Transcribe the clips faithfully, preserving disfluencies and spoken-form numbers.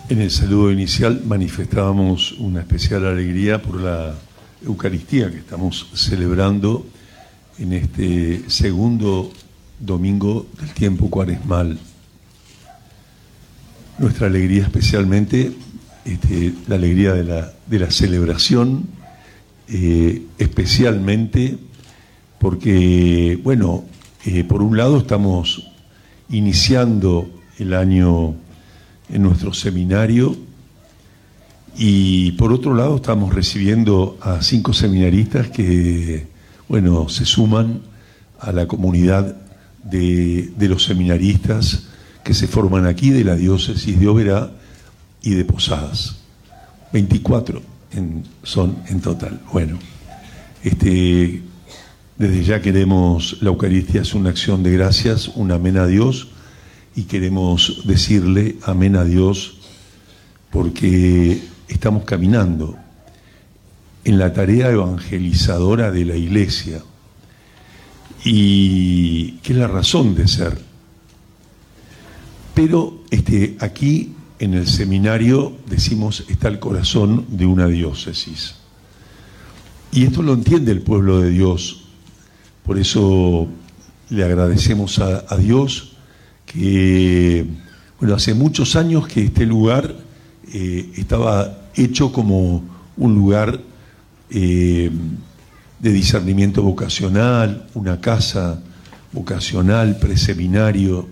En el saludo inicial manifestábamos una especial alegría por la Eucaristía que estamos celebrando en este segundo domingo del tiempo cuaresmal. Nuestra alegría especialmente, este, la alegría de la, de la celebración, eh, especialmente porque, bueno, eh, por un lado estamos iniciando el año en nuestro seminario y por otro lado estamos recibiendo a cinco seminaristas que, bueno, se suman a la comunidad de, de los seminaristas que se forman aquí de la diócesis de Oberá y de Posadas. veinticuatro en, son en total. Bueno, este, desde ya queremos, la Eucaristía es una acción de gracias, un amén a Dios, y queremos decirle amén a Dios porque estamos caminando en la tarea evangelizadora de la Iglesia y que es la razón de ser. Pero este, aquí en el seminario decimos está el corazón de una diócesis. Y esto lo entiende el pueblo de Dios. Por eso le agradecemos a, a Dios que, bueno, hace muchos años que este lugar eh, estaba hecho como un lugar eh, de discernimiento vocacional, una casa vocacional, preseminario.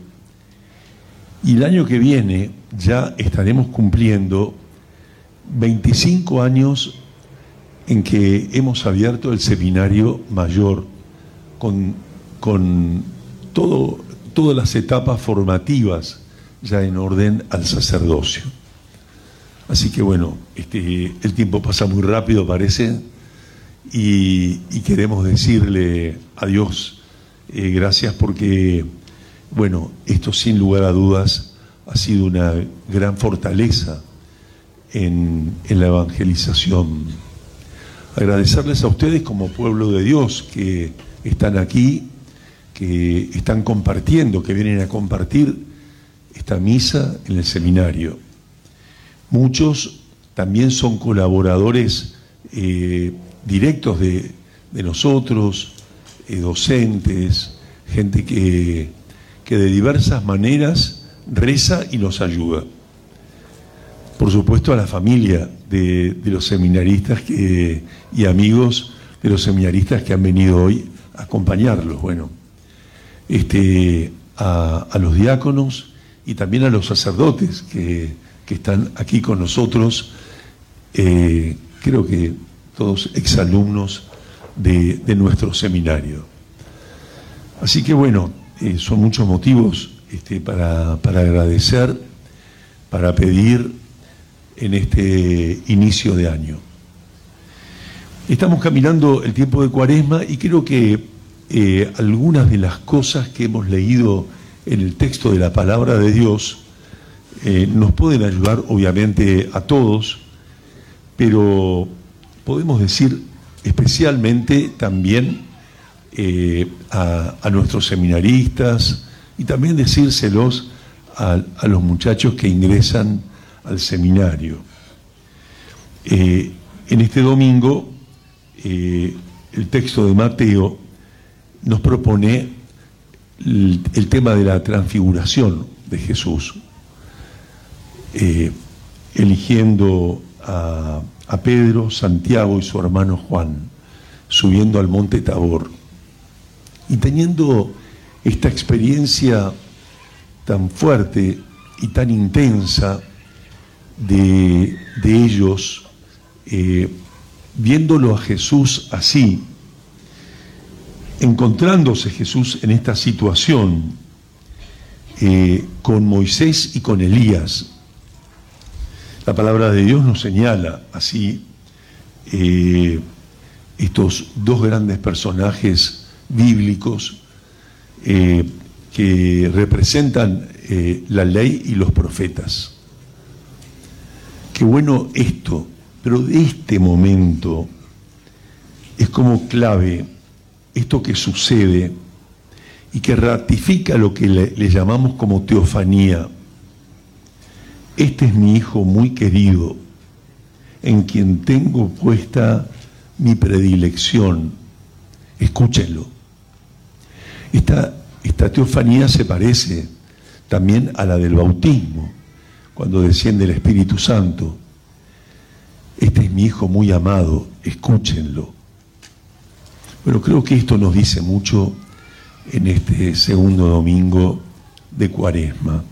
Y el año que viene ya estaremos cumpliendo veinticinco años en que hemos abierto el seminario mayor con, con todo, todas las etapas formativas ya en orden al sacerdocio. Así que bueno, este, el tiempo pasa muy rápido, parece, y, y queremos decirle a Dios eh, gracias porque, bueno, esto sin lugar a dudas ha sido una gran fortaleza en, en la evangelización. Agradecerles a ustedes como pueblo de Dios que están aquí, que están compartiendo, que vienen a compartir esta misa en el seminario. Muchos también son colaboradores eh, directos de, de nosotros, eh, docentes, gente que, que de diversas maneras reza y nos ayuda. Por supuesto a la familia de, de los seminaristas que, y amigos de los seminaristas que han venido hoy a acompañarlos. Bueno, este, a, a los diáconos y también a los sacerdotes que, que están aquí con nosotros, eh, creo que todos exalumnos de, de nuestro seminario. Así que bueno, eh, son muchos motivos este, para, para agradecer, para pedir en este inicio de año. Estamos caminando el tiempo de Cuaresma y creo que eh, algunas de las cosas que hemos leído en el texto de la palabra de Dios eh, nos pueden ayudar obviamente a todos, pero podemos decir especialmente también eh, a, a nuestros seminaristas y también decírselos a, a los muchachos que ingresan al seminario. Eh, en este domingo, eh, el texto de Mateo nos propone el, el tema de la transfiguración de Jesús, eh, eligiendo a, a Pedro, Santiago y su hermano Juan, subiendo al monte Tabor, y teniendo esta experiencia tan fuerte y tan intensa de, de ellos, eh, viéndolo a Jesús así, encontrándose Jesús en esta situación eh, con Moisés y con Elías. La palabra de Dios nos señala así eh, estos dos grandes personajes bíblicos eh, que representan eh, la ley y los profetas. Qué bueno esto, pero de este momento es como clave esto que sucede y que ratifica lo que le, le llamamos como teofanía. este es mi hijo muy querido, en quien tengo puesta mi predilección. Escúchenlo. Esta, esta teofanía se parece también a la del bautismo, cuando desciende el Espíritu Santo. Este es mi hijo muy amado, escúchenlo. Bueno, creo que esto nos dice mucho en este segundo domingo de Cuaresma.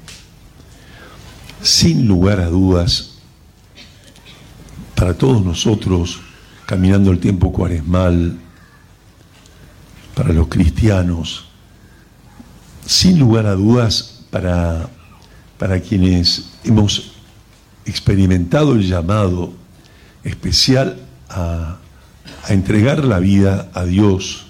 Sin lugar a dudas, para todos nosotros, caminando el tiempo cuaresmal, para los cristianos, sin lugar a dudas, para, para quienes hemos experimentado el llamado especial a, a entregar la vida a Dios,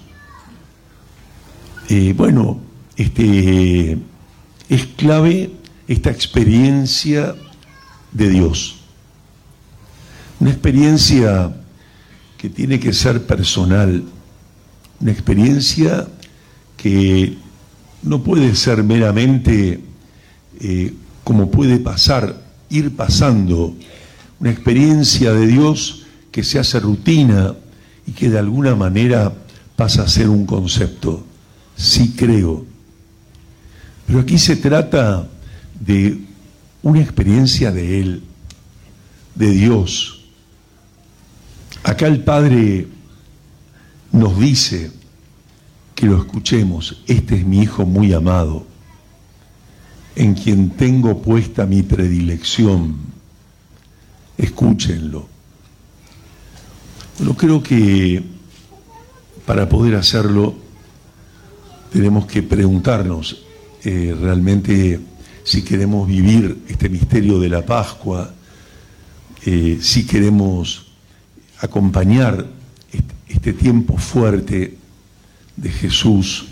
eh, bueno, este, es clave esta experiencia de Dios. Una experiencia que tiene que ser personal, una experiencia que no puede ser meramente eh, como puede pasar, ir pasando, una experiencia de Dios que se hace rutina y que de alguna manera pasa a ser un concepto. Sí creo. Pero aquí se trata de una experiencia de Él, de Dios. Acá el Padre nos dice que lo escuchemos. Este es mi hijo muy amado, en quien tengo puesta mi predilección. Escúchenlo. Bueno, creo que para poder hacerlo tenemos que preguntarnos eh, realmente si queremos vivir este misterio de la Pascua, eh, si queremos acompañar este, este tiempo fuerte de Jesús.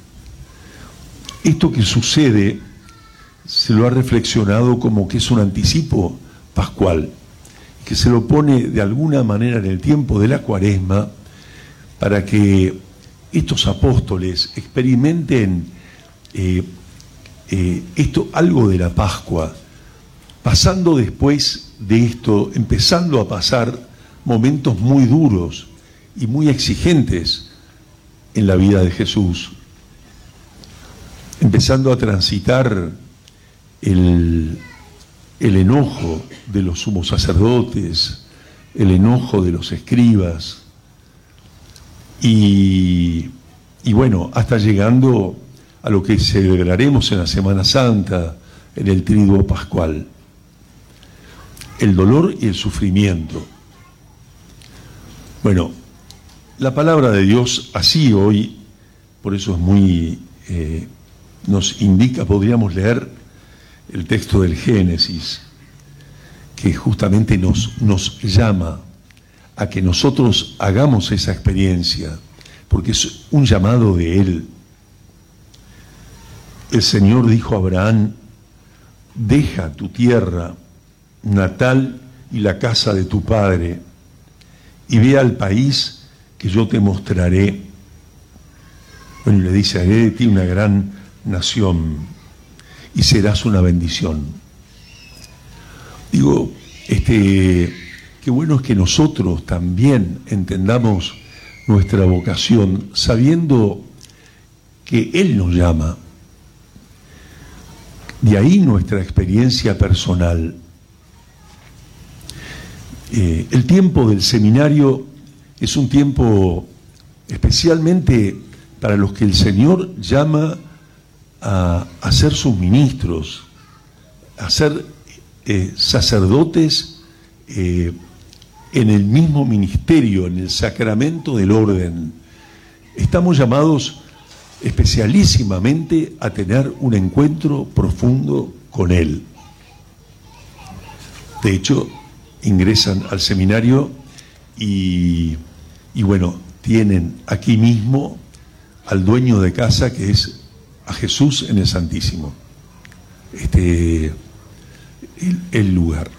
Esto que sucede se lo ha reflexionado como que es un anticipo pascual, que se lo pone de alguna manera en el tiempo de la Cuaresma para que estos apóstoles experimenten eh, eh, esto, algo de la Pascua, pasando después de esto, empezando a pasar momentos muy duros y muy exigentes en la vida de Jesús, empezando a transitar el, el enojo de los sumos sacerdotes, el enojo de los escribas, y, y bueno, hasta llegando a lo que celebraremos en la Semana Santa, en el Triduo Pascual, el dolor y el sufrimiento. Bueno, la palabra de Dios así hoy, por eso es muy, eh, nos indica, podríamos leer el texto del Génesis, que justamente nos, nos llama a que nosotros hagamos esa experiencia, porque es un llamado de Él. El Señor dijo a Abraham: deja tu tierra natal y la casa de tu padre, y ve al país que yo te mostraré. Bueno, y le dice: haré de ti una gran nación y serás una bendición. Digo, este, qué bueno es que nosotros también entendamos nuestra vocación, sabiendo que Él nos llama. De ahí nuestra experiencia personal. Eh, el tiempo del seminario es un tiempo especialmente para los que el Señor llama a, a ser sus ministros, a ser eh, sacerdotes eh, en el mismo ministerio, en el sacramento del orden. Estamos llamados especialísimamente a tener un encuentro profundo con Él. De hecho, ingresan al seminario y, y bueno, tienen aquí mismo al dueño de casa, que es a Jesús en el Santísimo, este, el, el lugar.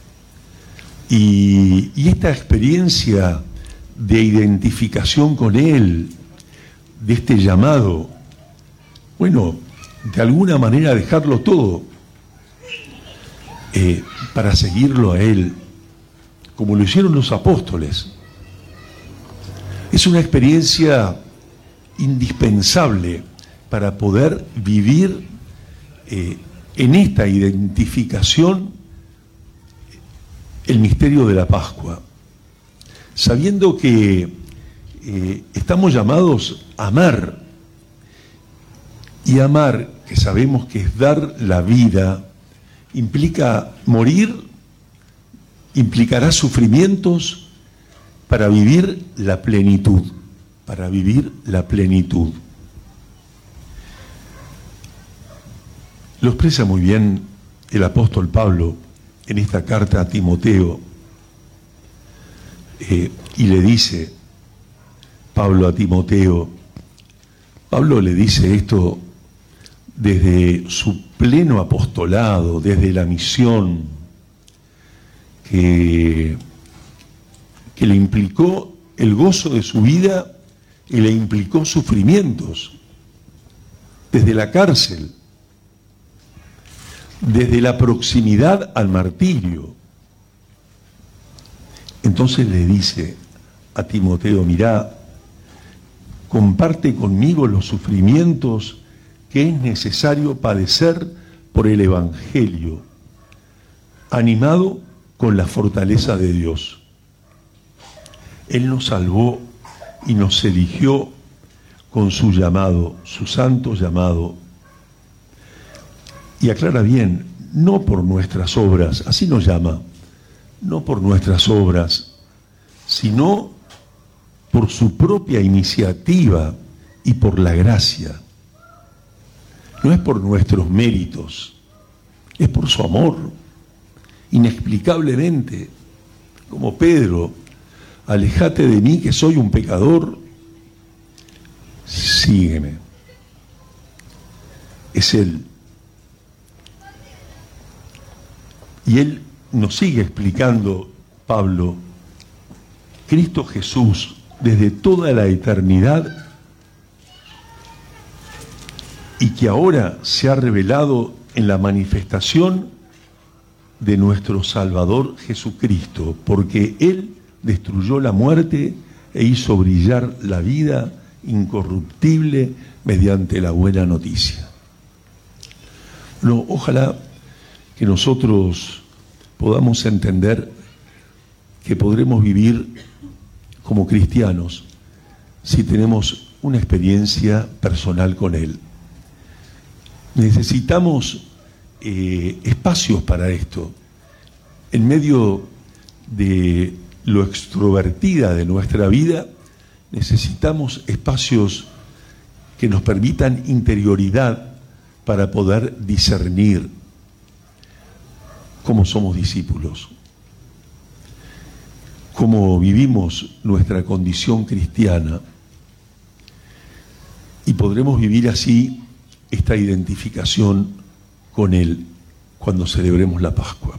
Y, y esta experiencia de identificación con Él, de este llamado, bueno, de alguna manera dejarlo todo. eh, para seguirlo a Él, como lo hicieron los apóstoles. Es una experiencia indispensable para poder vivir eh, en esta identificación el misterio de la Pascua, sabiendo que eh, estamos llamados a amar, y amar, que sabemos que es dar la vida, implica morir, implicará sufrimientos para vivir la plenitud, para vivir la plenitud. Lo expresa muy bien el apóstol Pablo en esta carta a Timoteo, eh, y le dice Pablo a Timoteo, Pablo le dice esto desde su pleno apostolado, desde la misión que, que le implicó el gozo de su vida y le implicó sufrimientos, desde la cárcel, desde la proximidad al martirio. Entonces le dice a Timoteo, mirá, comparte conmigo los sufrimientos que es necesario padecer por el Evangelio, animado con la fortaleza de Dios. Él nos salvó y nos eligió con su llamado, su santo llamado. Y aclara bien, no por nuestras obras, así nos llama, no por nuestras obras, sino por su propia iniciativa y por la gracia. No es por nuestros méritos, es por su amor, inexplicablemente, como Pedro, alejate de mí que soy un pecador, sígueme. Es Él. Y Él nos sigue explicando, Pablo, Cristo Jesús, desde toda la eternidad, y que ahora se ha revelado en la manifestación de nuestro Salvador Jesucristo, porque Él destruyó la muerte e hizo brillar la vida incorruptible mediante la buena noticia. No, ojalá que nosotros podamos entender que podremos vivir como cristianos si tenemos una experiencia personal con Él. Necesitamos eh, espacios para esto. En medio de lo extrovertida de nuestra vida, necesitamos espacios que nos permitan interioridad para poder discernir cómo somos discípulos, cómo vivimos nuestra condición cristiana, y podremos vivir así esta identificación con Él cuando celebremos la Pascua.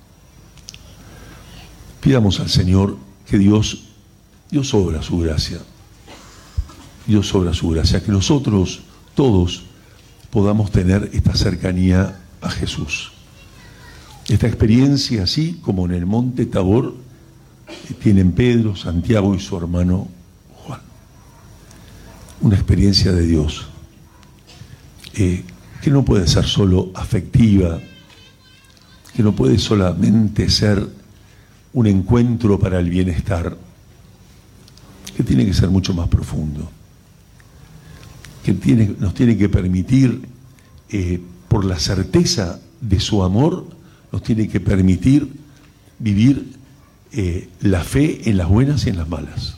Pidamos al Señor que Dios, Dios obra su gracia, Dios obra su gracia, que nosotros todos podamos tener esta cercanía a Jesús. Esta experiencia, así como en el monte Tabor, que tienen Pedro, Santiago y su hermano Juan. Una experiencia de Dios, eh, que no puede ser solo afectiva, que no puede solamente ser un encuentro para el bienestar, que tiene que ser mucho más profundo, que tiene, nos tiene que permitir, eh, por la certeza de su amor, nos tiene que permitir vivir eh, la fe en las buenas y en las malas.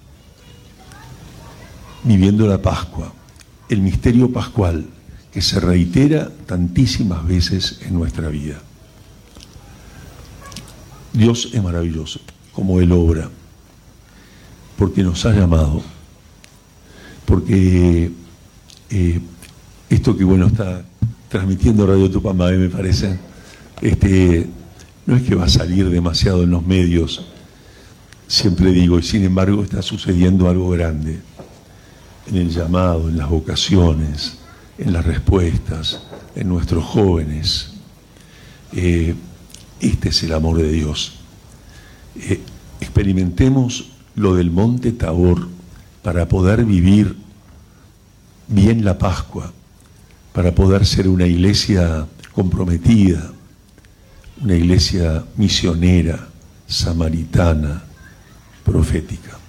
Viviendo la Pascua, el misterio pascual que se reitera tantísimas veces en nuestra vida. Dios es maravilloso, como Él obra, porque nos ha llamado, porque eh, esto que bueno está transmitiendo Radio Tupamabé, me parece, este, no es que va a salir demasiado en los medios, siempre digo, y sin embargo está sucediendo algo grande en el llamado, en las vocaciones, en las respuestas, en nuestros jóvenes. Eh, Este es el amor de Dios. Eh, experimentemos lo del monte Tabor para poder vivir bien la Pascua, para poder ser una iglesia comprometida, una iglesia misionera, samaritana, profética.